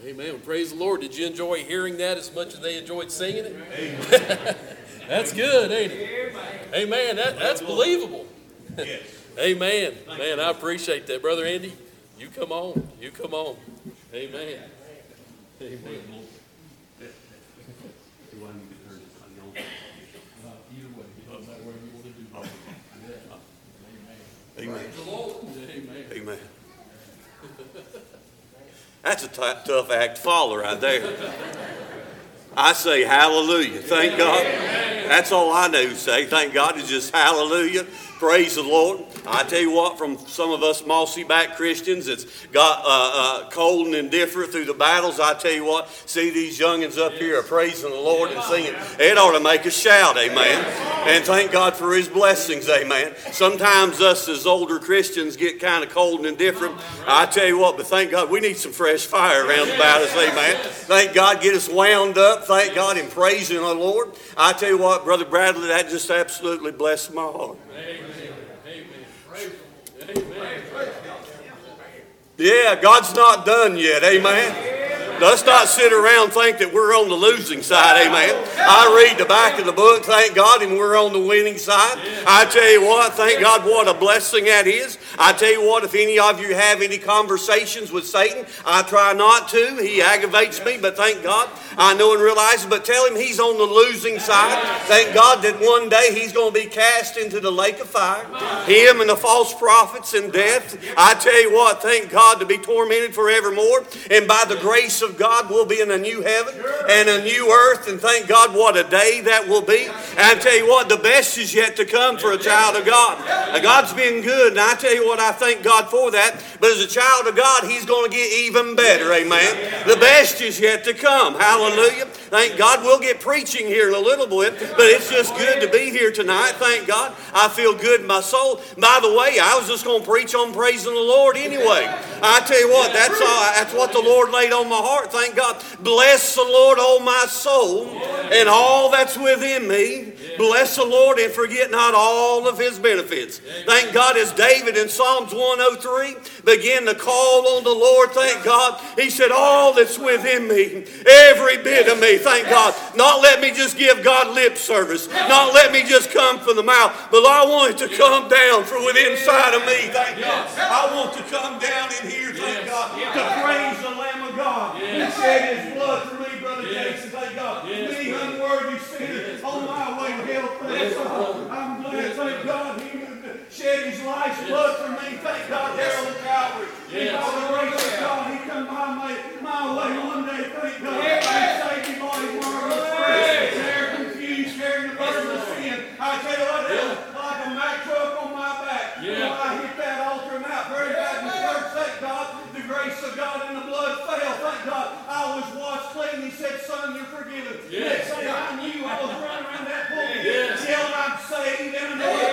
Amen. Praise the Lord. Did you enjoy hearing that as much as they enjoyed singing it? Amen. That's good, ain't it? Amen. That's believable. Yes. Amen. Man, I appreciate that. Brother Andy, you come on. You come on. Amen. Amen. Amen. Amen. Amen. That's a tough act to follow right there. I say hallelujah. Thank God. That's all I know to say. Thank God is just hallelujah. Praise the Lord. I tell you what, from some of us mossy back Christians that's got cold and indifferent through the battles, I tell you what, see these youngins up here are praising the Lord and singing. It ought to make us shout, amen. And thank God for his blessings, amen. Sometimes us as older Christians get kind of cold and indifferent. I tell you what, but thank God we need some fresh fire around about us, amen. Thank God, get us wound up. Thank God in praising the Lord. I tell you what, Brother Bradley, that just absolutely blessed my heart. Amen. Amen. Yeah, God's not done yet, amen. Let's not sit around and think that we're on the losing side, amen. I read the back of the book, thank God, and we're on the winning side. I tell you what, thank God, what a blessing that is. I tell you what, if any of you have any conversations with Satan, I try not to. He aggravates me, but thank God, I know and realize it. But tell him he's on the losing side. Thank God that one day he's going to be cast into the lake of fire. Him and the false prophets and death. I tell you what, thank God to be tormented forevermore. And by the grace of God, we'll be in a new heaven and a new earth. And thank God, what a day that will be. And I tell you what, the best is yet to come for a child of God. Now, God's been good, and I tell you what, I thank God for that. But as a child of God, he's going to get even better, amen. The best is yet to come. Hallelujah. Thank God. We'll get preaching here in a little bit, but it's just good to be here tonight. Thank God. I feel good in my soul. By the way, I was just going to preach on praising the Lord anyway. I tell you what, that's what the Lord laid on my heart. Thank God. Bless the Lord, oh my soul, and all that's within me. Bless the Lord and forget not all of his benefits. Thank God, as David in Psalms 103 began to call on the Lord, thank God, he said, all that's within me, every bit of me, thank God. Not let me just give God lip service. Not let me just come from the mouth, but I want it to come down from within inside of me, thank God. I want to come down in here, thank God, to praise the Lamb of God. He shed his blood for me, Brother Jason, thank God. Many unworthy sinners on my way to hell, thank God. I'm glad, thank God, he shed his life's blood for me, thank God, there on Calvary. And by the grace of God, he come my way one day, thank God. He saved me by his marvelous grace. They're confused, carrying the burden of sin. I tell you what, it was like a Mack truck on my back. When I hit that altar and out very bad in the church, thank God, the grace of God and the blood fell, thank God. I was washed clean. He said, son, you're forgiven. Next thing I knew, I was running around that pulpit, yelling, I'm saved, and anointed.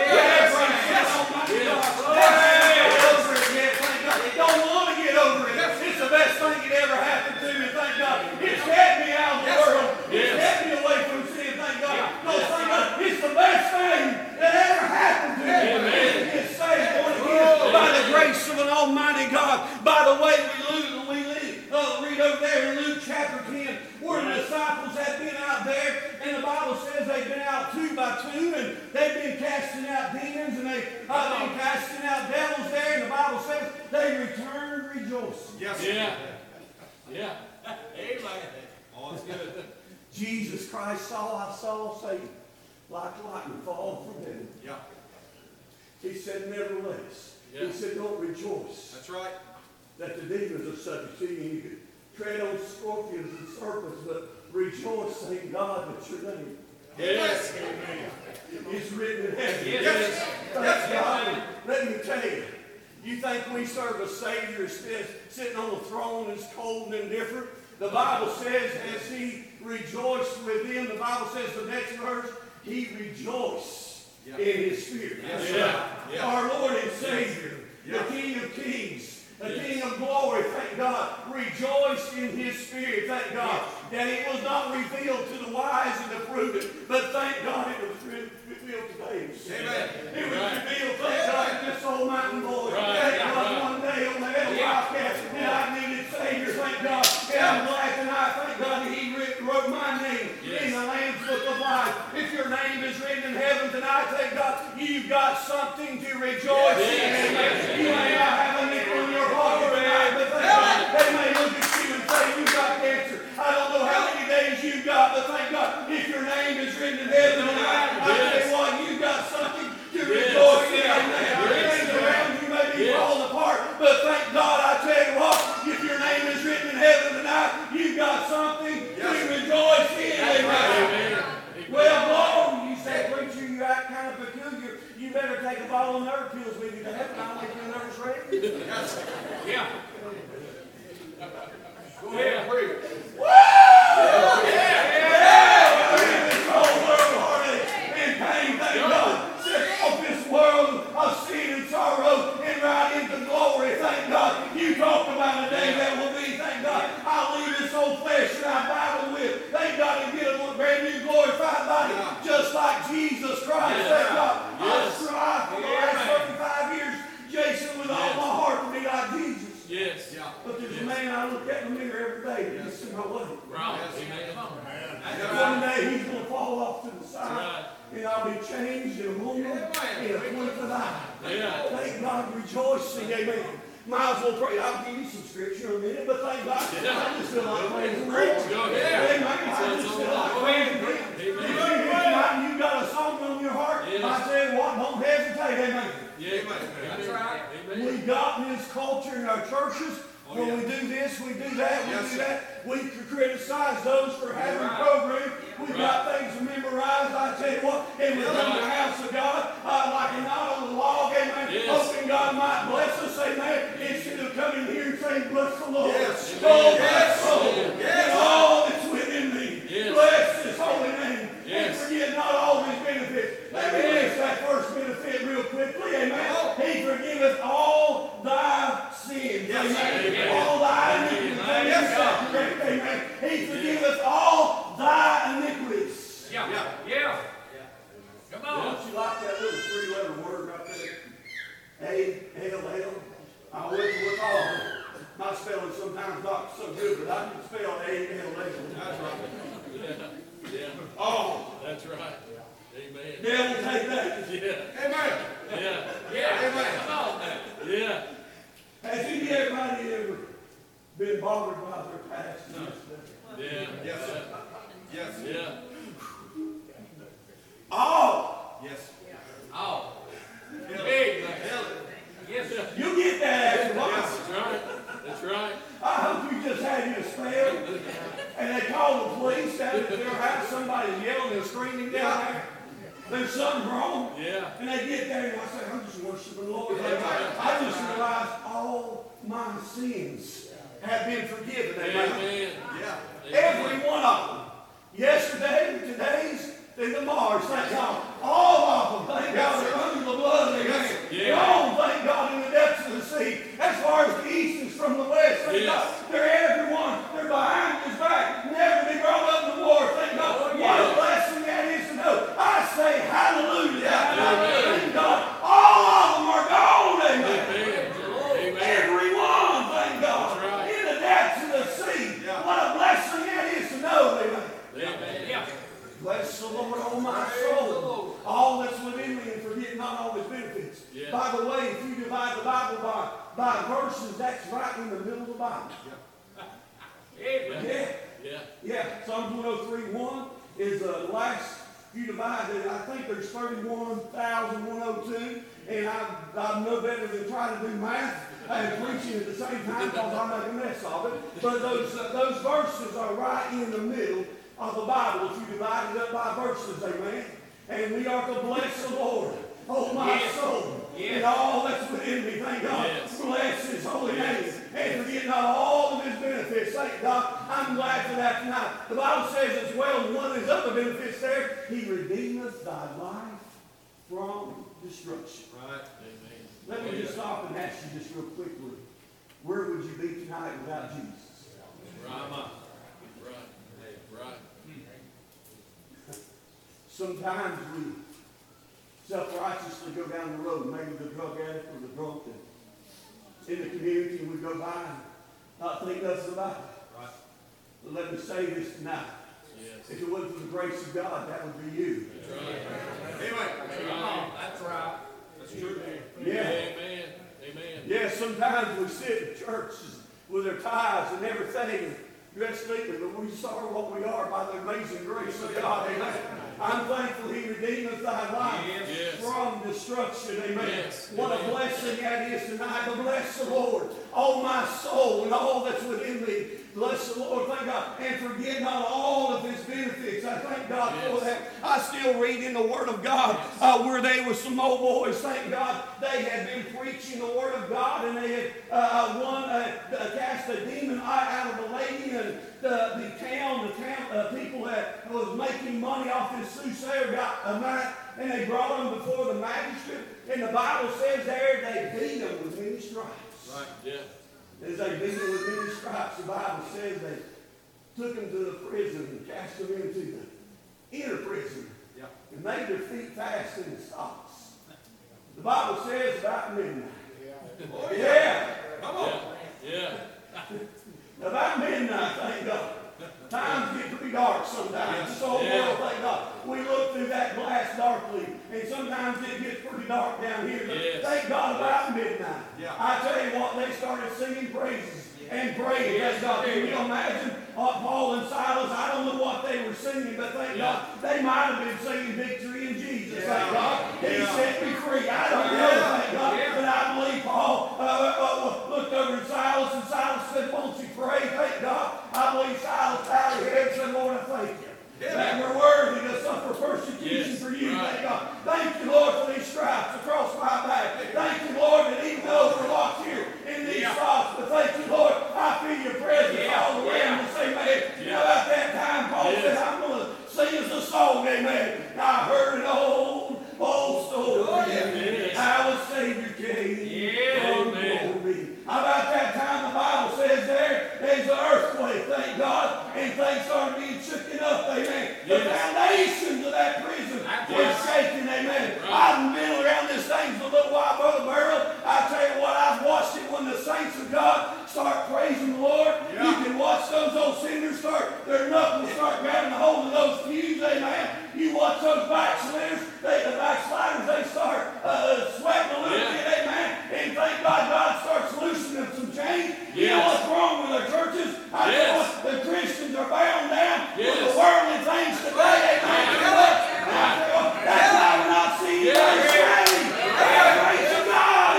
Don't want to get over it. It's the best thing that ever happened to me, thank God. It's kept me out of the world. It's kept me away from sin, thank God. No, thank God. It's the best thing that ever happened to me. It's saved, born again, by the grace of an almighty God. By the way, we read over there in Luke chapter 10, where the disciples had been out there, and the Bible says they've been out 2 by 2, and they've been casting out demons, and they've been casting out devils there, and the Bible says they returned rejoicing. Yes. Yeah. Amen. Oh, it's good. Jesus Christ I saw Satan like lightning fall from heaven. Yeah. He said, nevertheless. He said, don't rejoice. That's right. That the demons are subject to you. You can tread on scorpions and serpents, but rejoice, thank God, that your name. Yes. It's written in heaven. Yes. Thank God. Let me tell you, you think we serve a Savior sitting on the throne that's cold and indifferent? The Bible says, as he rejoiced within, the Bible says the next verse, he rejoiced in his spirit. Yes. Our Lord and Savior, the King of Kings, the King of glory, thank God, rejoiced in his spirit, thank God, that it was not revealed to the wise and the prudent, but thank God it was revealed to babes. Amen. It was revealed, thank God, to this old mountain boy. Thank God, one day on the Edel Wildcat, and I needed Savior, thank God, Yeah, I'm glad tonight. Thank God that He wrote my name in the Lamb's Book of Life. If your name is written in heaven tonight, thank God you've got something to rejoice in. Amen. You may not have a nickel in your pocket tonight, but thank God they may look at you and say you've got cancer. I don't know how many days you've got, but thank God if your name is written in heaven tonight, I tell you what, you've got something to rejoice in. Things around you may be falling apart, but thank God, I tell you what, if your name is written in heaven tonight, you've got something to rejoice in. Amen. Well, Lord, you say, preacher, you act kind of peculiar. You better take a bottle of nerve pills with you to heaven. I'll make you a nervous wreck. Yeah. Go ahead and preach. Woo! This whole world heartache and pain, thank God. Set off this world of sin and sorrow and right into glory. Thank God. You talked about a day that will be. Thank God. I'll leave this old flesh that I battle with. Thank God and get a brand new glorified body, just like Jesus Christ. Thank God. I've strived for the last 35 years, Jason, with all my heart to be like Jesus. Yes. But there's a man I look at in the mirror every day and he's in my way. Right. One day he's going to fall off to the side. And I'll be changed in a moment, in a blink of an eye. Thank God, rejoicing, amen. Might as well pray. I'll give you some scripture in a minute, but thank God, I just feel like praising the Lord. Amen. I just feel like praising Him. You got a song on your heart, I tell you what, don't hesitate, amen. That's right. We got in this culture in our churches. When we do this, we do that, we do that. We criticize those for having programs. We've got things memorized, I tell you what. And we come to the house of God, like a knot on the log, amen. Hoping God might bless us, amen. Instead of coming here and saying, bless the Lord. Oh, bless the Lord. And all that's within me. Bless His holy name. And forget not all His benefits. Let me list that first benefit real quickly, amen. He forgiveth all thy sins, amen. All thy iniquities, amen. He forgiveth all thy iniquities. Yeah. Come on. Don't you like that little three-letter word right there? A-L-L. I went with all. My spelling sometimes not so good, but I can spell A-L-L. That's right. Yeah. Oh. That's right. Amen. Devil, take that. Yeah. Amen. Yeah. Amen. Come on now. Yeah. Has anybody ever been bothered by their past? Yeah. Yes. Yeah. Oh. Yes. Oh. Big. Yes. You get that after a while. That's right. I hope you just had you a spell. And they call the police down at their house. Somebody's yelling and screaming down there. There's something wrong. Yeah. And they get there and I say, I'm just worshiping the Lord. I just realized all my sins have been forgiven. Amen. Yeah. Every one of them. Yesterday, today's, and tomorrow's. Thank God. All of them. Thank God they're under the blood. Amen. They're all, thank God, in the depths of the sea. As far as the east is from the west. Thank God. They're everyone. They're behind His back. Never be brought up in the war. Thank God. What a blessing that is to know. I say hallelujah. Thank God. All of them are gone. Amen. Everyone. Thank God. In the depths of the sea. What a blessing that is to know. Amen. Bless the Lord, oh my soul. All that's within me and forget not all His benefits. By the way, if you divide the Bible by verses, that's right in the middle of the Bible. Yeah. Psalm 103:1 is the last. You divide it, I think there's 31,102, and I'm no better than trying to do math and preaching at the same time because I make a mess of it. But those verses are right in the middle of the Bible if you divide it up by verses, amen. And we are to bless the Lord, oh my soul, and all that's within me, thank God. Bless His holy name, and forget not all of His benefits. Thank God. I'm glad for that tonight. The Bible says as well, one of His other benefits there, He redeemeth thy life from destruction. Right. Amen. Let me just stop and ask you just real quickly. Where would you be tonight without Jesus? Right. Sometimes we self-righteously go down the road, maybe the drug addict or the drunk, in the community we go by and not think nothing about it. Right. But let me say this tonight. Yes. If it wasn't for the grace of God, that would be you. That's right. Amen. That's right. That's true. Yeah. Amen. Amen. Yes, sometimes we sit in churches with our ties and everything, dressed neatly, but we saw what we are by the amazing grace of God. Amen. I'm thankful He redeemed us thy life Yes. from destruction. Amen. Yes. What a Amen. blessing that is tonight. To bless the Lord, all my soul and all that's within me. Bless the Lord, thank God, and forget not all of His benefits. I thank God for that. I still read in the Word of God where they were some old boys, thank God, they had been preaching the Word of God, and they had cast a demon out of the lady, and the town people that was making money off this soothsayer got a man, and they brought him before the magistrate, and the Bible says there they beat him with many stripes. Right. Yeah. As they beat him with many stripes, the Bible says they took him to the prison and cast him into the inner prison and made their feet fast in the stocks. The Bible says about midnight. Oh, Yeah. Come on. Yeah. About midnight, thank God. Times get pretty dark sometimes. This old world, thank God. We look through that glass darkly, and sometimes it gets pretty dark down here. But thank God about midnight. I tell you what, they started singing praises and praying. Thank God. Can you imagine Paul and Silas? I don't know what they were singing, but thank God they might have been singing victory in Jesus. Thank God. He set me free. I don't know, thank God. But I believe Paul looked over at Silas, and Silas said, won't you pray? Thank God. I believe Silas bowed his head and said, Lord, I thank you. That we're worthy to suffer persecution for you, thank God. Thank you, Lord, for these stripes across my back. Thank you, Lord, that even though we're locked here in these stocks, but thank you, Lord, I feel your presence all around the same man. You know, about that time, Paul said, I'm going to sing us a song, amen. I heard an old story. How a Savior came from glory. About that time, the Bible says there's an earthquake, thank God, and things started being shaken up, amen. The foundations of that prison were shaking, amen. I've been around this thing for a little while, Brother Burrow. I tell you what, I've watched it when the saints of God start praising the Lord. You can watch those old sinners their knuckles start grabbing a hold of those pews, amen. You watch those backsliders, they start sweating a little bit, amen. And thank God, God starts loosening some chains. You know what's wrong with our churches? I tell you what, the Christians are bound down with the worldly things today, amen. You know what? I tell you what, that's why we're not seeing anybody saved. Praise to God.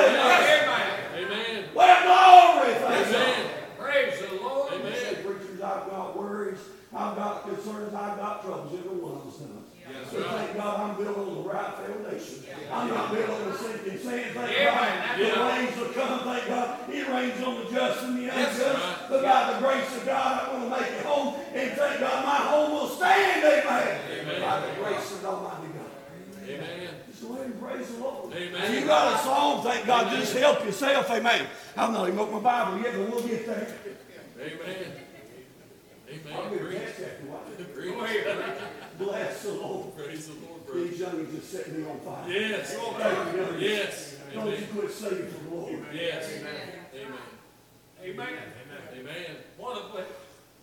Amen. Well, glory. Thank Amen. Praise the Lord. you say, preachers, I've got worries, I've got concerns, I've got troubles. Every one of us does. So thank God I'm built on the right foundation. I'm not built on the sinking sand. Thank God the rains will come. Thank God it rains on the just and the unjust. But by the grace of God, I'm going to make it home. And thank God my home will stand. Amen. By the grace of Almighty God. Amen. Just go ahead and praise the Lord. Amen. And you got a song, thank God, just help yourself. Amen. I'm not even opening my Bible yet, but we'll get there. Amen. I'll Amen. get a text after a while. Praise, Bless the Lord. praise the Lord, brother. These youngins just set me on fire. Yes. Thank you, youngins. Yes. Don't you Amen. quit singing for the Lord. Yes. Amen. Amen. Amen. What a blessing.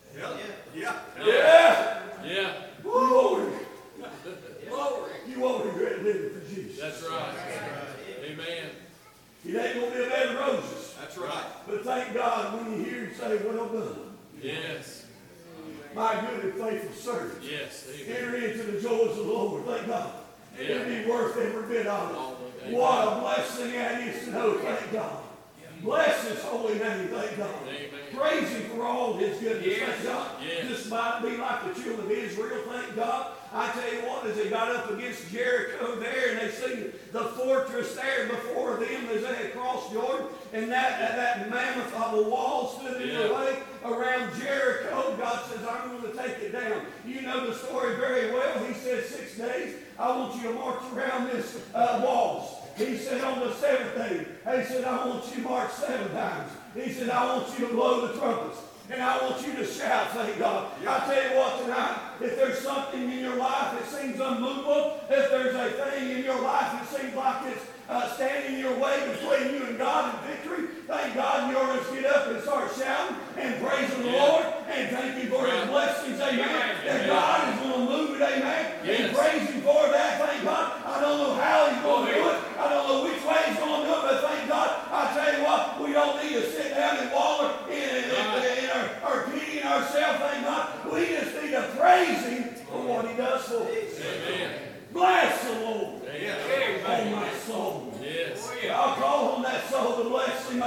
Yeah. Glory. Glory. You want to great living for Jesus. That's right. Amen. It ain't going to be a bed of roses. That's right. But thank God when you hear him say, well done, Yes. my good and faithful servant. Yes. Amen. Enter into the joys of the Lord. Thank God. It'll be worth every bit of All it. of it. What a blessing that is to know. Thank God. Bless his holy name. Thank God. Amen. Praise him for all his goodness. Yes. Thank God. Yes. This might be like the children of Israel. Thank God. I tell you what, as they got up against Jericho there, and they seen the fortress there before them as they had crossed Jordan, and that mammoth of a wall stood in the way around Jericho. God says, I'm going to take it down. You know the story very well. He said 6 days, I want you to march around this walls. He said on the seventh day, he said, I want you to march 7 times. He said, I want you to blow the trumpets. And I want you to shout, thank God. I tell you what tonight, if there's something in your life that seems unmovable, if there's a thing in your life that seems like it's standing in your way between you and God and victory, thank God you ought to get up and start shouting and praising the Lord and thank Him for His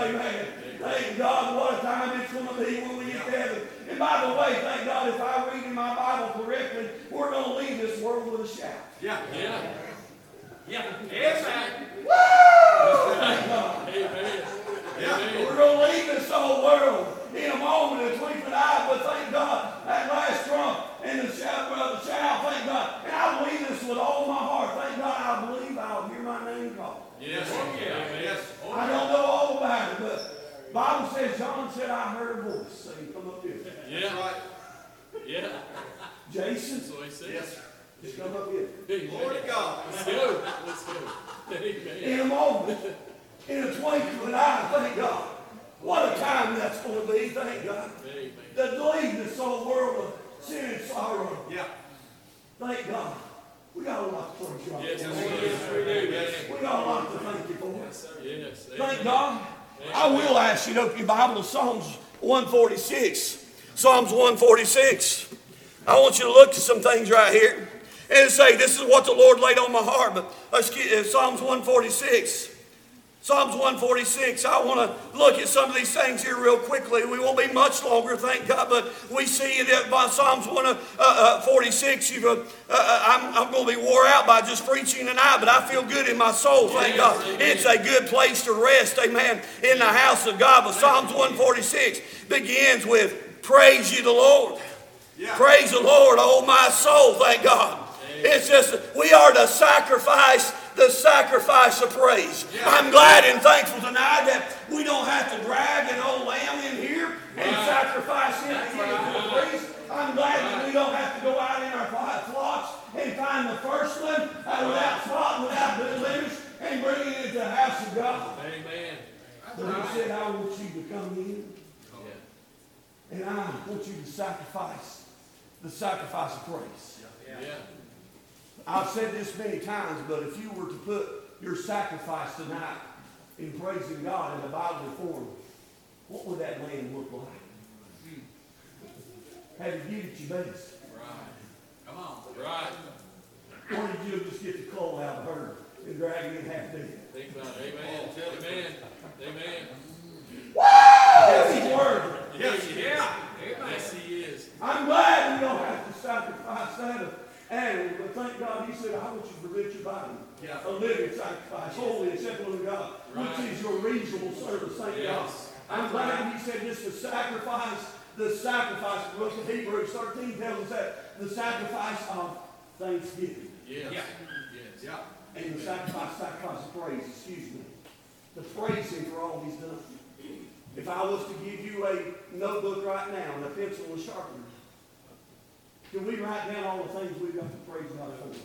Amen. Thank God, what a time it's going to be when we get to heaven. And by the way, thank God, if I read in my Bible correctly, we're going to leave this world with a shout. Yeah. Amen. Woo! Thank God. Amen. We're going to leave this old world in a moment, a twinkling eye, but thank God, that last trump and the shout, thank God. And I believe this with all my heart. Thank God, I believe I'll hear my name called. Yes. I don't know all about it, but the Bible says, John said, I heard a voice saying, come up here. Yeah. Right. Yeah. Jason, That's what he says. Yes. just come up here. Amen. Glory to God. Let's go. Let's go. Amen. In a moment, in a twinkling eye, thank God. What a time that's going to be, thank God. Amen. To leave this old world of sin and sorrow. Yeah. Thank God. We got a lot to praise God Yes, for. we do. We got a lot to thank you for. Yes. Thank God. I will ask you to open your Bible to Psalms 146. Psalms 146. I want you to look at some things right here and say, this is what the Lord laid on my heart. But let's get Psalms 146. Psalms 146, I want to look at some of these things here real quickly. We won't be much longer, thank God, but we see it by Psalms 146. I'm going to be wore out by just preaching tonight, but I feel good in my soul, thank God. It's a good place to rest, amen, in the house of God. But Psalms 146 begins with, praise ye the Lord. Yeah. Praise the Lord, oh my soul, thank God. It's just, we are to sacrifice the sacrifice of praise. Yeah. I'm glad and thankful tonight that we don't have to drag an old lamb in here and sacrifice him to the priest. I'm glad that we don't have to go out in our flocks and find the first one without spot, without blemish, and bring it into the house of God. Amen. But he said, I want you to come in, and I want you to sacrifice the sacrifice of praise. Yeah. I've said this many times, but if you were to put your sacrifice tonight in praising God in the Bible form, what would that land look like? Have you given it your best? Right. Come on. Right. Or did you just get the coal out of the herd and drag it in half dead? Think about it. Amen. Amen. That's his word. Yes, Yeah. Yes, he is. I'm glad we don't have to sacrifice that of animal, but thank God he said, I want you to present your body a living sacrifice, holy and acceptable to God, which is your reasonable service. Thank God. I'm glad he said this to sacrifice, the sacrifice. The book of Hebrews 13 tells us that the sacrifice of thanksgiving. Yes. Yeah. Yes. Yeah. And the sacrifice of praise, excuse me. To praise him for all he's done. If I was to give you a notebook right now and a pencil and a sharpener, can we write down all the things we've got to praise God for?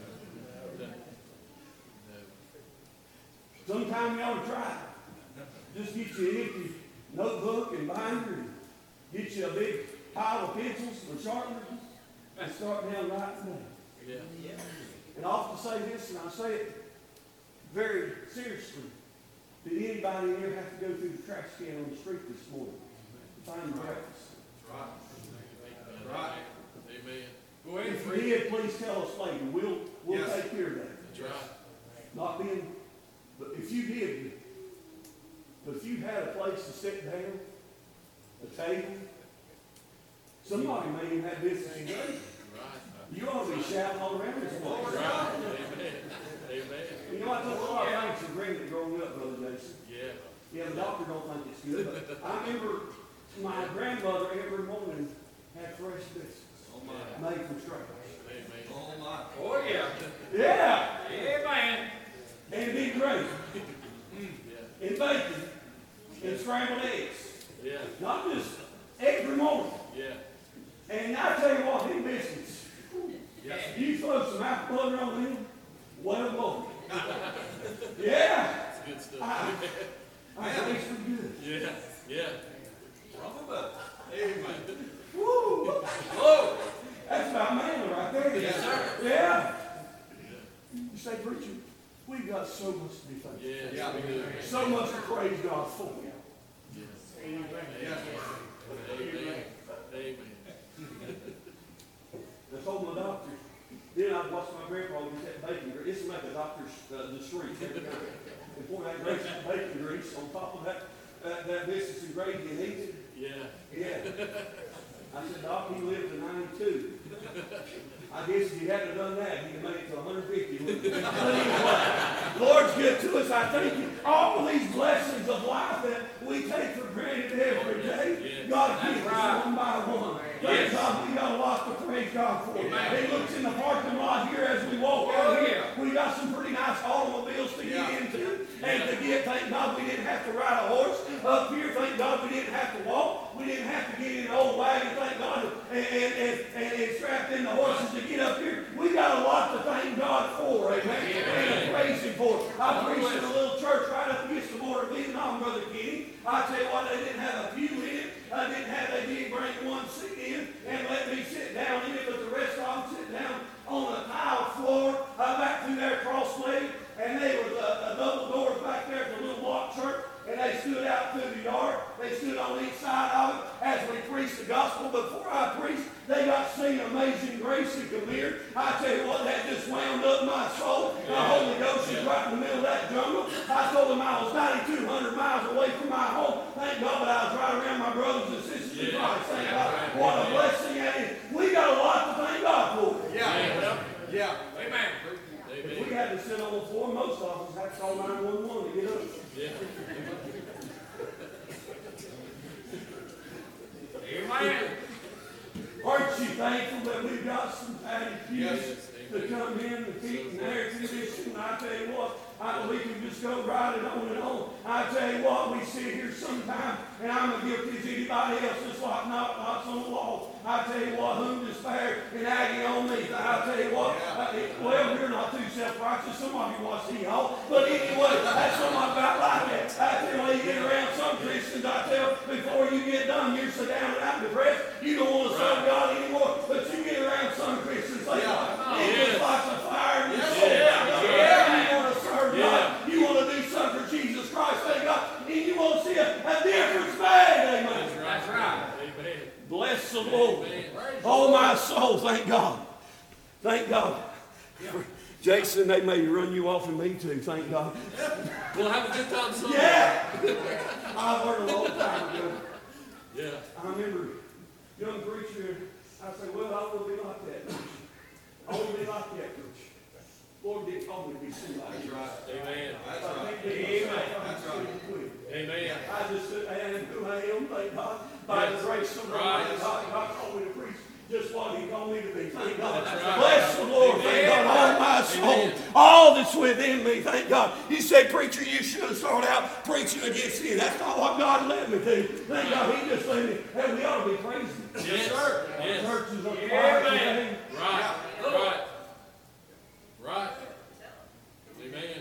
Sometime you ought to try it. Just get you an empty notebook and binder and get you a big pile of pencils and sharpeners and start down right today. Yeah. And I often say this, and I say it very seriously. Did anybody ever have to go through the trash can on the street this morning to find breakfast? Right. Amen. Go ahead. If you did, please tell us later. We'll Yes. take care of that. That's right. Not being, but if you did, but if you had a place to sit down, a table, somebody may even have business in there. Right. You ought to be shouting all around this place. Right. Amen. Amen. You know, I took a lot of things for granted growing up, Brother Jason. Yeah. Yeah, the doctor don't think it's good, but I remember my grandmother every morning had fresh biscuits made from scratch. Amen. Oh my. Oh yeah. Yeah, Yeah, man. and big gravy, and bacon, and scrambled eggs. Yeah. Not just every morning. Yeah. And I tell you what, these biscuits, you throw some apple butter on them, well, Lord. Yeah, It's good stuff. I taste pretty good. Yeah. Yeah. Wrong about it. Amen. Woo! Oh. That's about manly right there. Yes, sir. Yeah. You say, preacher, we've got so much to be thankful Yes, Yeah. we do. so much to praise God for. Yes. Yeah. Amen. Amen. I told my doctor, then I watched my grandpa get that bacon grease. It's like a doctor's the street. And pour that bacon grease on top of that that Mrs. Grady in Eaton? Yeah. Yeah. I said, Doc, he lived to 92. I guess if he hadn't done that, he'd have made it to 150. Wouldn't he? But anyway, Lord's good to us. I thank you. All of these blessings of life that we take for granted every day, God gives us one by one. Thank God we got a lot to praise God for. He looks in the parking lot here as we walk out here. We got some pretty nice automobiles to get into and to get. Thank God we didn't have to ride a horse up here. Thank God we didn't have to walk. We didn't have to get in an old wagon. Thank God and strapped in the horses to get up here. We got a lot to thank God for. Amen. And to praise Him for. I preached in a little church right up against the border of Vietnam, Brother Kenny. I tell you what, they didn't have a pew in it. They didn't bring one seat in and let me sit down in it, but the rest of them sit down on a tile floor back through their cross-leg, and they were a double doors back there at the little block church, and they stood out through the yard. They stood on each side of it as we preached the gospel. Before I preached, they got singing Amazing Grace and come here. I tell you what, that just wound up my soul. The Holy Ghost is right in the middle of that jungle. I told them I was 9,200 miles away from my home. Thank God, but I was right around my brothers and sisters in Christ. Thank God. What a blessing that is. We got a lot to thank God for. Yeah. Amen. If we had to sit on the floor, most of us had to call 911 to get up. Yeah. Amen. Aren't you thankful that we've got some patty pews to come in and keep an air conditioning? I tell you what, we can just go right it on and on. I tell you what, we sit here sometime, and I'm as guilty as anybody else, just like knots on the wall. I tell you what, whom despair and agony on me. I tell you what, well, we're not too self-righteous. Some of you watch the all. But anyway, that's something about like that. I tell you, you get around some Christians, I tell, before you get done, you're so down and out depressed, you don't want to serve God anymore. But you get around some Christians, they it's like a fire in your soul. You want to serve God. You want to do something for Jesus Christ, thank God. And you want to see a difference made. Amen. That's right. Amen. Bless the Lord. Oh, my soul, thank God. Thank God. Jason, they may run you off and me too, thank God. We'll have a good time sometime. Yeah! I've heard a long time ago. Yeah. I remember a young preacher, I said, well, I want to be like that preacher. I want to be like that preacher. Lord didn't call me to be somebody. That's right. Amen. That's right. Amen. That's right. Amen. I just said, I am who I am, thank God. By the grace of God, God called me to preach just what He called me to be. Thank God. Right. Bless the Lord. Thank God. All my soul, all that's within me. Thank God. You say, preacher, you should have started out preaching against sin. That's not what God led me to. Thank God. He just led me. And we ought to be praising. Yes, sir. Yes. Churches are quiet today. Right. Right. Right. Amen.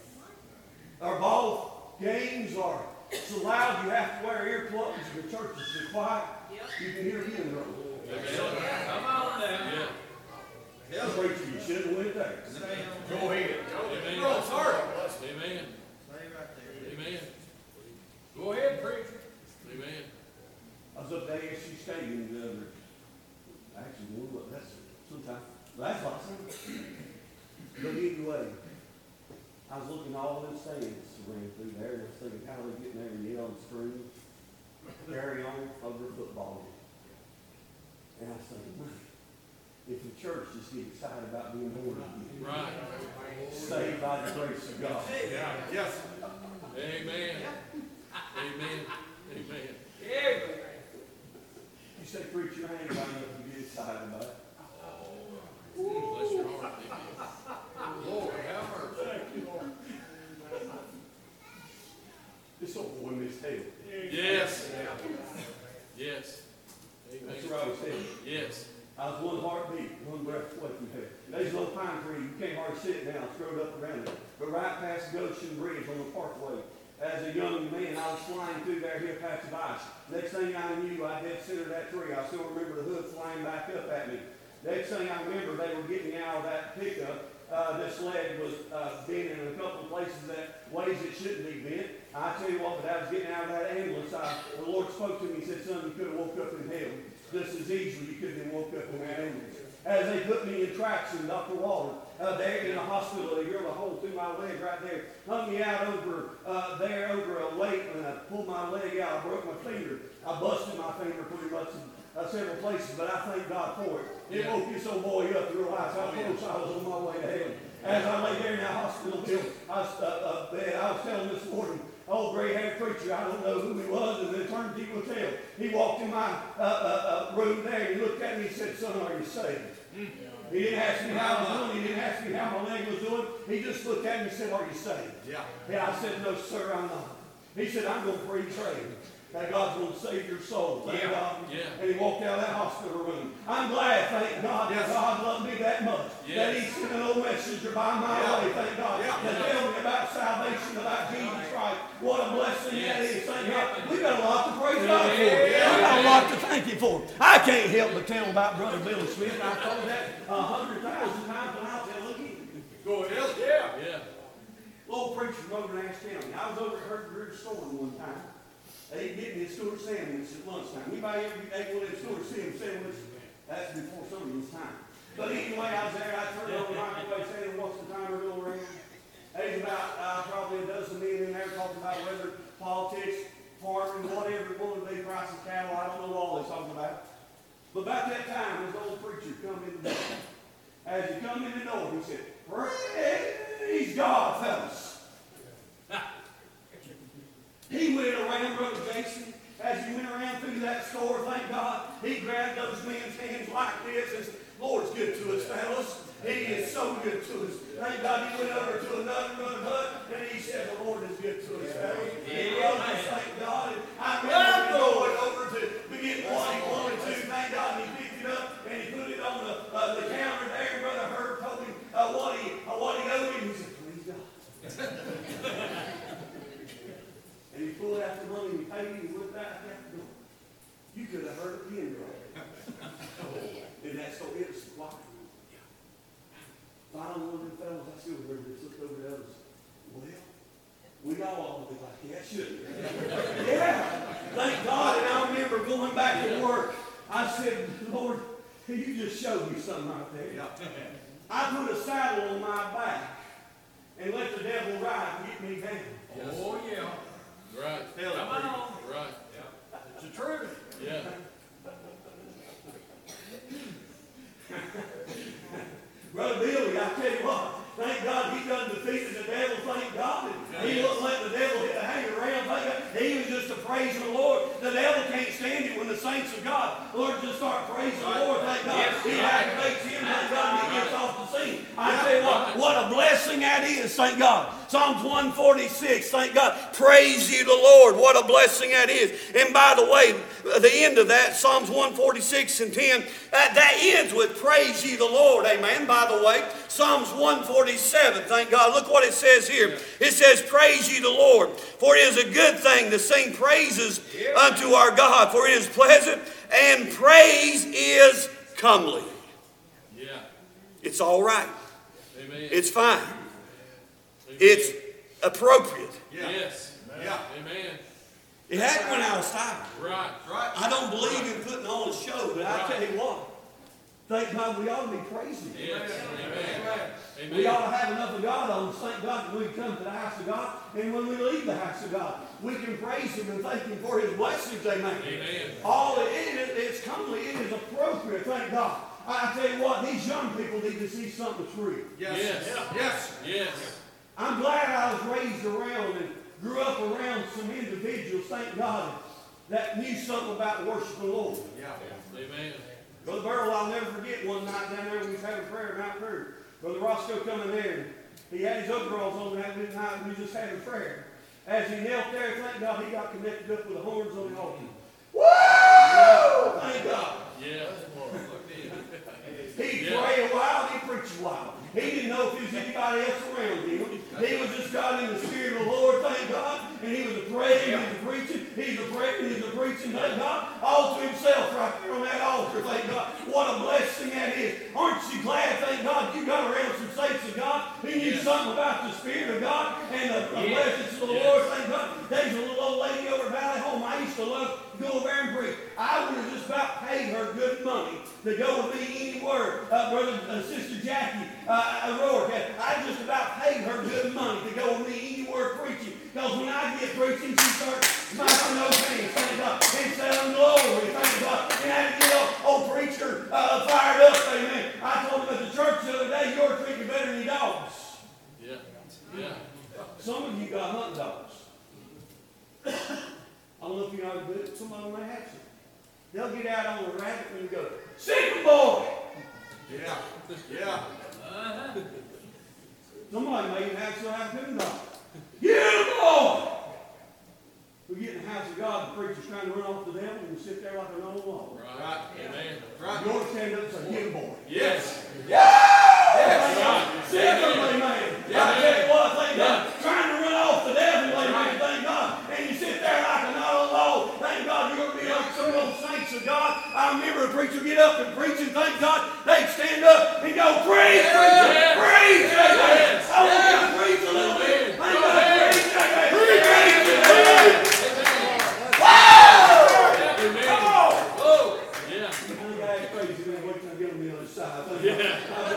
Our ball games are so loud you have to wear earplugs. The churches are quiet. You can hear him roll. Come on now. Yeah, preacher, you should have went there. Go ahead. Amen. Roll hard. Amen. Amen. Go ahead, preacher. Amen. I was up at ASU Stadium the other, actually, that's sometime, last time. But anyway, I was looking at all them stands around through there, and I was thinking, how are they getting there and yell and scream, carry on over a football game. And I was thinking, man, if the church just get excited about being born again, Right. saved by the grace of God. Yeah. Yes. Amen. Amen. Amen. You say, preacher, I ain't got enough to get excited about it. Bless your heart. Amen. Lord, have mercy. Thank you, Lord. This old boy missed hell. Yes. Yes. That's Amen. where I was headed. Yes. I was one heartbeat, one breath away from hell. There's a little pine tree, you can't hardly see it now, it's growed up around it. But right past Goshen Bridge on the parkway, as a young man, I was flying through there, hit a patch of ice. Next thing I knew, I dead centered that tree. I still remember the hood flying back up at me. Next thing I remember, they were getting me out of that pickup. This leg was bent in a couple of places that ways it shouldn't be bent. I tell you what, but I was getting out of that ambulance. The Lord spoke to me and said, son, you could have woke up in hell just as easily you could have been woke up in that ambulance. as they put me in traction, Dr. Waller, there in the hospital. They drilled a hole through my leg right there. Hung me out over there over a lake. When I pulled my leg out, I broke my finger. I busted my finger pretty much in several places, but I thank God for it. It woke this old boy up real high, so I close I was on my way to heaven. As I lay there in that hospital bed, I was telling this morning, old gray-haired preacher, I don't know who he was, and the eternity will tell. He walked in my room there, and he looked at me and said, "Son, are you saved?" He didn't ask me how I was doing. He didn't ask me how my leg was doing. He just looked at me and said, "Are you saved?" Yeah, I said, "No, sir, I'm not." He said, "I'm going to pre-trade. That God's going to save your soul." Thank God. And he walked out of that hospital room. I'm glad, thank God, that God loved me that much. That he sent an old messenger by my way, thank God, to tell me about salvation, about Jesus Christ. What a blessing that is, thank God. We got a lot to praise God for. We got a lot to thank Him for. I can't help but tell about Brother Billy Smith. I told that 100,000 times, and I'll tell again. Go ahead. Yeah. Old preacher from over in Ash County. I was over at Hurt Bridge Storm one time. They get me a Stuart sandwich at lunchtime. Anybody ever ate one of them Stuart sandwiches? That's before some of this time. But anyway, I was there. I turned on the microwave saying, "What's the timer going around?" There's about probably a dozen men in there talking about whether politics, farming, whatever, one of the big price of cattle. I don't know all they're talking about. But about that time, this old preacher come in the door. As he come in the door, he said, "Praise God, fellas." He went around, Brother Jason, as he went around through that store, thank God, he grabbed those men's hands like this and said, "Lord's good to us, fellas. He is so good to us." Thank God he went over to another Brother Bud, and he said, "The Lord is good to us, fellas." He loved us, thank God. And I remember going over to get what he wanted to, thank God, and he picked it up, and he put it on the counter there, and Brother Herb told him what he owed him. He said, "Praise God." And he pulled out the money and he paid him and went back out the door. You could have heard a pin drop. And that so it was quiet. Finally, one of them fellas, I still remember this, looked over the others. "Well, we all be like that, shouldn't we?" Yeah. Thank God. And I remember going back to work. I said, "Lord, you just showed me something right there." I put a saddle on my back and let the devil ride and get me down. Oh, yeah. Right. Come on. Right. It's the truth. Yeah. Brother Billy, I tell you what, thank God he done defeated the devil, thank God. And he wouldn't let the devil hang around, thank God. He was just a praising the Lord. The devil can't stand it when the saints of God, Lord, just start praising the Lord, thank God. He activates him, thank God, and he gets off the scene. I tell you what a blessing that is, thank God. Psalms 146, thank God. Praise ye the Lord. What a blessing that is. And by the way, the end of that, Psalms 146 and 10, that ends with praise ye the Lord. Amen. By the way, Psalms 147, thank God. Look what it says here. It says, "Praise ye the Lord, for it is a good thing to sing praises unto our God, for it is pleasant, and praise is comely." Yeah. It's all right. Amen. It's fine. It's appropriate. Yes. Yeah. Amen. It happened when I was tired. Right. Right. I don't believe in putting on a show, but I tell you what, thank God we ought to be praising Him. Yes. Amen. We ought to have enough of God on us. Thank God that we come to the house of God, and when we leave the house of God, we can praise Him and thank Him for His blessings. Amen. Amen. All it's comely, it is appropriate. Thank God. I tell you what, these young people need to see something that's real. Yes. Yes. Yes. I'm glad I was raised around and grew up around some individuals, thank God, that knew something about worshiping the Lord. Yeah. Amen. Brother Burrell, I'll never forget one night down there when we was having prayer at Mount Prairie. Brother Roscoe come in there, and he had his overalls on that night, and we was just having prayer. As he knelt there, thank God, he got connected up with the horns on the altar. Woo! Thank God. Yeah. He'd pray a while, he'd preach a while. He didn't know if there was anybody else around him. He was just God in the Spirit of the Lord, thank God. And he was a praying, he was a preaching, he's a praying, he's a preaching, thank God. All to himself right there on that altar, thank God. What a blessing that is. Aren't you glad, thank God, you got around some saints of God who knew something about the Spirit of God and the blessings of the Lord, thank God. There's a little old lady over at Valley Home I used to love to go over there and preach. I would have just about about paid her good money to go with me anywhere. Sister Jackie Rourke, I just about paid her good money to go with me anywhere preaching. Because when I get preaching, she starts smacking those hands, thank God, and saying glory, thank God. And I had to get old preacher fired up, amen. I told him at the church the other day, you're treating better than your dogs. Yeah. Yeah. Some of you got hunting dogs. I don't know if you know how to do it. Some of them may have some. They'll get out on the rabbit and go, "Sick 'em, boy!" Yeah. Yeah. Somebody may even have a hunting dog. "Get 'em, boy!" We get in the house of God, the preacher's trying to run off the devil, and we sit there like an old law. Right. Amen. Right. You ought to stand up and say, "Get 'em, boy." Yes. Sick 'em, amen. I tell you what, thank God, trying to run off the devil, amen, thank God. And you sit there like an old law. Thank God you're going to be like some of those saints of God. I remember a preacher get up and preach, and thank God they'd stand up and go, "Preach, preacher, preach, amen." I want you to preach a little bit. Thank God, preach, amen. Preach, amen. Amen. Come on. Oh. Yeah. That guy's crazy, man. Wait till I get on the other side. Thank God. Yeah.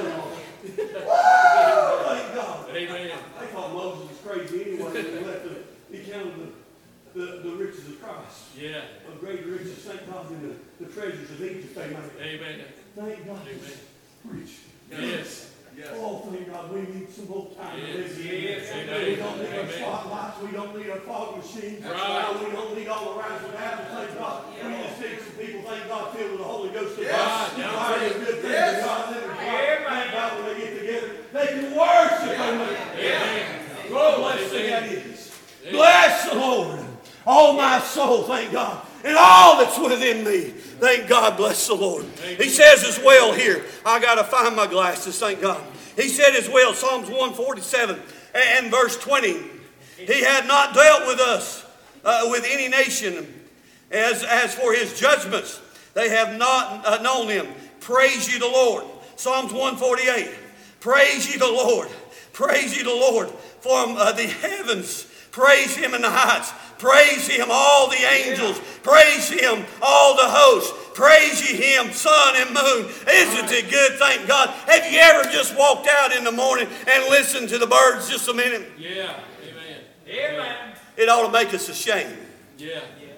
Thank God. Amen. They thought Moses was crazy anyway when he left he counted the riches of Christ. Yeah. Of greater riches, thank God, in the treasures of Egypt they made. Amen. Thank God. Amen. Preach. Yes. Oh, thank God, we need some more time. Yes. Yes. Amen. We don't need our Amen. spotlights. We don't need our fog machines. Right. We don't need all the rides and apples. Thank God. We just need some people, thank God, filled with the Holy Ghost. Right. God is good things to God. Thank God when they get together, they can worship. Amen. Oh, blessed thing that is. Bless the Lord. Oh, my soul, thank God. And all that's within me, thank God, bless the Lord. He says as well here, I got to find my glasses, thank God. He said as well, Psalms 147 and verse 20, He had not dealt with us, with any nation, as for His judgments, they have not known Him. Praise ye the Lord. Psalms 148, praise ye the Lord. Praise ye the Lord from the heavens. Praise Him in the heights. Praise Him, all the angels. Praise Him, all the hosts. Praise ye Him, sun and moon. Isn't it good? Thank God. Have you ever just walked out in the morning and listened to the birds just a minute? Yeah. Amen. Amen. It ought to make us ashamed. Yeah.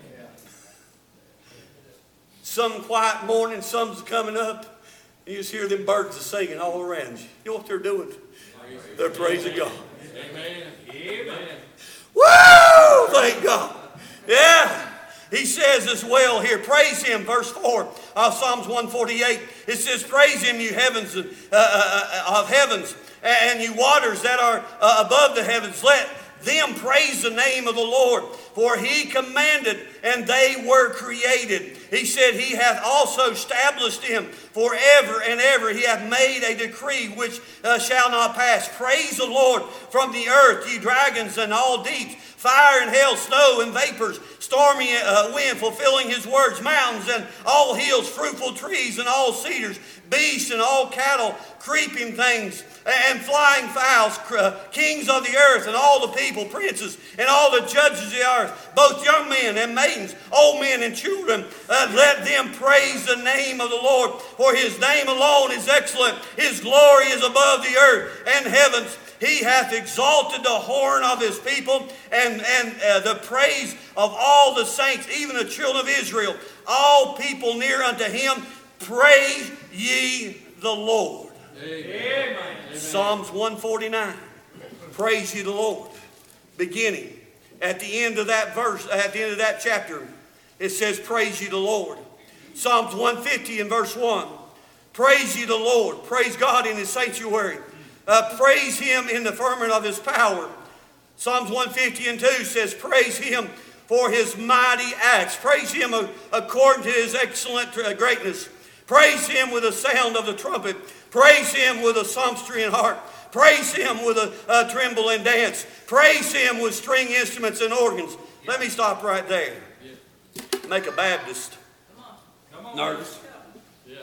Some quiet morning, some's coming up. You just hear them birds are singing all around you. You know what they're doing? They're praising God. Amen. Amen. Woo! Thank God. Yeah. He says as well here, praise Him, verse 4 of Psalms 148. It says, praise Him, you heavens of heavens, and you waters that are above the heavens. Let them praise the name of the Lord, for He commanded, and they were created. He said, He hath also established them forever and ever. He hath made a decree which shall not pass. Praise the Lord from the earth, ye dragons and all deeps, fire and hail, snow and vapors, stormy wind, fulfilling His words, mountains and all hills, fruitful trees and all cedars, beasts and all cattle, creeping things and flying fowls, kings of the earth and all the people, princes and all the judges of the earth, both young men and maidens, old men and children. Let them praise the name of the Lord, for His name alone is excellent. His glory is above the earth and heavens. He hath exalted the horn of His people and the praise of all the saints, even the children of Israel. All people near unto Him, praise ye the Lord. Amen. Psalms 149. Praise ye the Lord. Beginning at the end of that verse, at the end of that chapter, it says, praise ye the Lord. Psalms 150 and verse 1. Praise ye the Lord. Praise God in His sanctuary. Praise Him in the firmament of His power. Psalms 150 and 2 says, praise Him for His mighty acts. Praise Him according to His excellent greatness. Praise Him with the sound of the trumpet. Praise Him with a psalmistry and harp. Praise Him with a tremble and dance. Praise Him with string instruments and organs. Let me stop right there. Make a Baptist nervous. Yeah.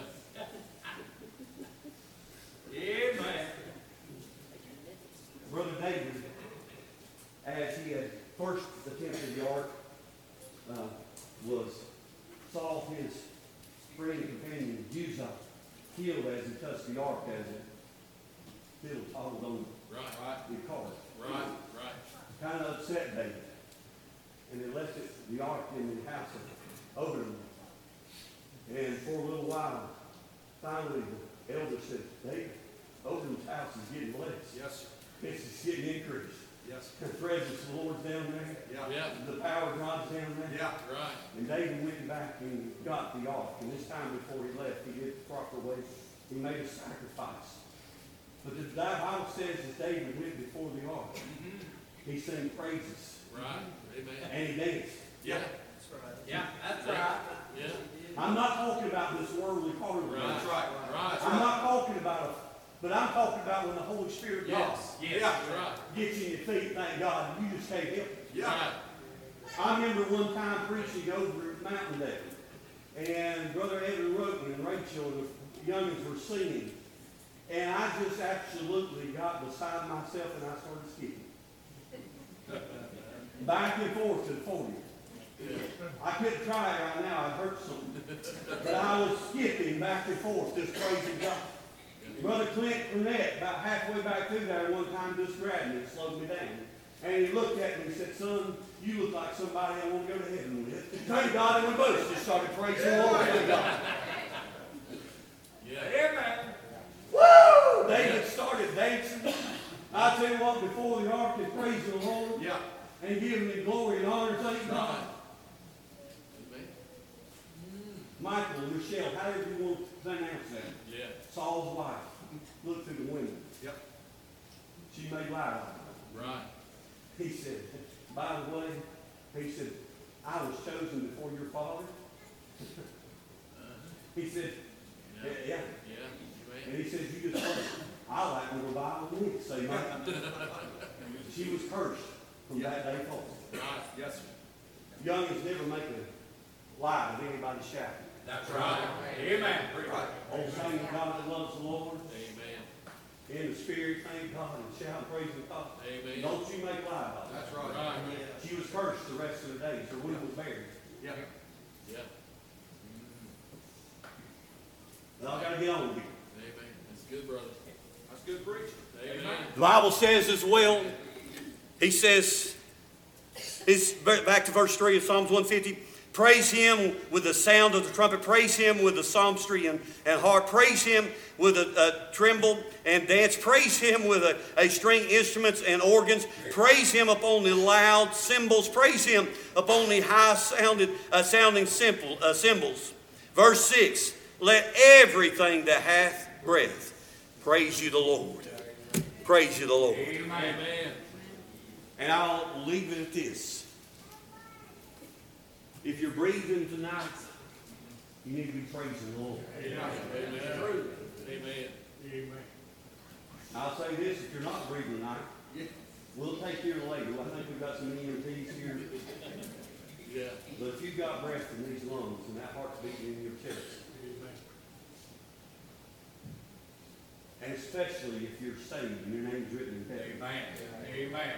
Amen. Brother David, as he had first attempted the ark, saw his friend and companion, Uzzah, killed as he touched the ark as it still toggled on the cart. Right. Kind of upset David. And they left the ark in the house of Obed. And for a little while, finally the elder said, David, Obed's house is getting blessed. Yes, sir. It's getting increased. Yes. The presence of the Lord's down there. Yeah. The power of God's down there. Yeah. Right. And David went back and got the ark. And this time before he left, he did it the proper way. He made a sacrifice. But the Bible says that David went before the ark. He sang praises. Right. Amen. And he danced. Yeah. Yeah, that's right. Yeah. I'm not talking about this worldly part of it. Right. That's right. Right. I'm not talking about it. But I'm talking about when the Holy Spirit Yes. Yes. That's right. gets you in your feet, thank God, and you just can't help it. Yeah. Right. I remember one time preaching over at Mountain Day, and Brother Evan Roten and Rachel and the youngins were singing, and I just absolutely got beside myself and I started skipping. Back and forth to the 40. I couldn't try it right now, I hurt something. But I was skipping back and forth, just praising God. Brother Clint Burnett, about halfway back through there one time, just grabbed me and slowed me down. And he looked at me and said, son, you look like somebody I want to go to heaven with. Thank God, and we both just started praising the Lord. Thank God. Yeah. Amen. Woo! David started dancing. I tell you what, before the ark and praising the Lord Yeah. and giving him glory and honor, thank God. Amen. Michael, Michelle, however you want to pronounce that. Yeah. Saul's wife looked through the window. Yep. She made light of it. Right. He said, by the way, he said, I was chosen before your father. He said, yeah. Yeah. And Amen. he said, you just cursed. I like to revival went, say, man. She was cursed from that day forward. Right. Yes, sir. Youngins never make a lie of anybody shouting. That's right. Amen. Right. Oh, sing to God that loves the Lord. Amen. In the spirit, thank God, and shout and praise God. Amen. Don't you make lie about it. That's right. Right. She was cursed the rest of the days. Her womb was barren. Yeah. Yeah. But I got to get on with you. Amen. That's good, brother. That's good preaching. Amen. The Bible says as well, he says, it's back to verse 3 of Psalms 150, praise him with the sound of the trumpet, praise him with the psalmistry and harp, praise him with a tremble and dance, praise him with a string instruments and organs, praise him upon the loud cymbals, praise him upon the high sounding cymbals. Verse 6, let everything that hath breath praise you the Lord. Praise you the Lord. Amen. And I'll leave it at this. If you're breathing tonight, you need to be praising the Lord. Amen. Amen. I'll say this, if you're not breathing tonight, we'll take care later. I think we've got some EMTs here. Yeah. But if you've got breath in these lungs and that heart's beating in your chest, and especially if you're saved and your name's written in heaven. Amen. Amen.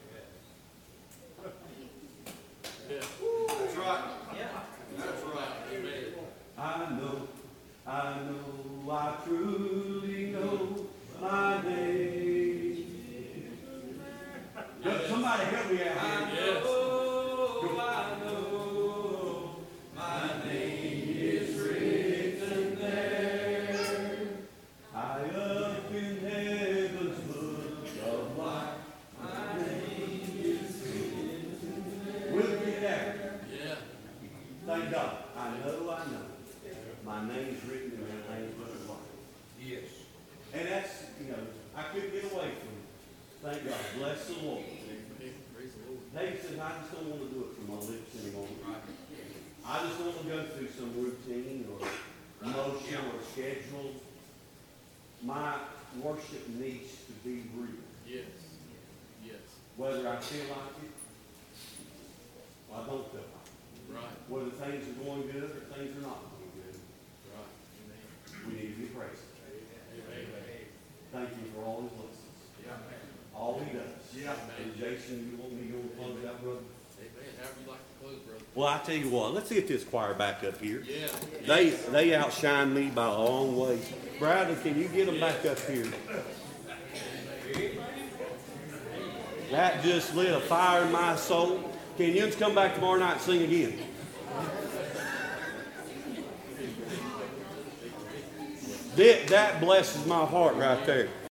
Yeah. That's right. That's right. Amen. I truly know my name. Somebody help me out here. Yes. I know my name is written there. High up in heaven's book of life, my name is written there. We'll get there. Yeah. Thank God. I know. My name's written in that Lamb's book of life. Yes. And that's, I couldn't get away from it. Thank God. Bless the Lord. Amen. Praise the Lord. David says, I just don't want to do it from my lips anymore. I just don't want to go through some routine or motion or schedule. My worship needs to be real. Yes. Yes. Whether I feel like it or I don't feel like it. Right. Whether things are going good or things are not going good. Right. Amen. We need to be praising. Amen. Thank you for all his blessings. Yeah. All he does. Yeah. And Jason, you want me to go and close out, brother? Amen. However you like to close, brother. Well, I tell you what, let's get this choir back up here. Yeah. They outshine me by a long way. Bradley, can you get them back up here? That just lit a fire in my soul. Can you come back tomorrow night and sing again? That blesses my heart right there.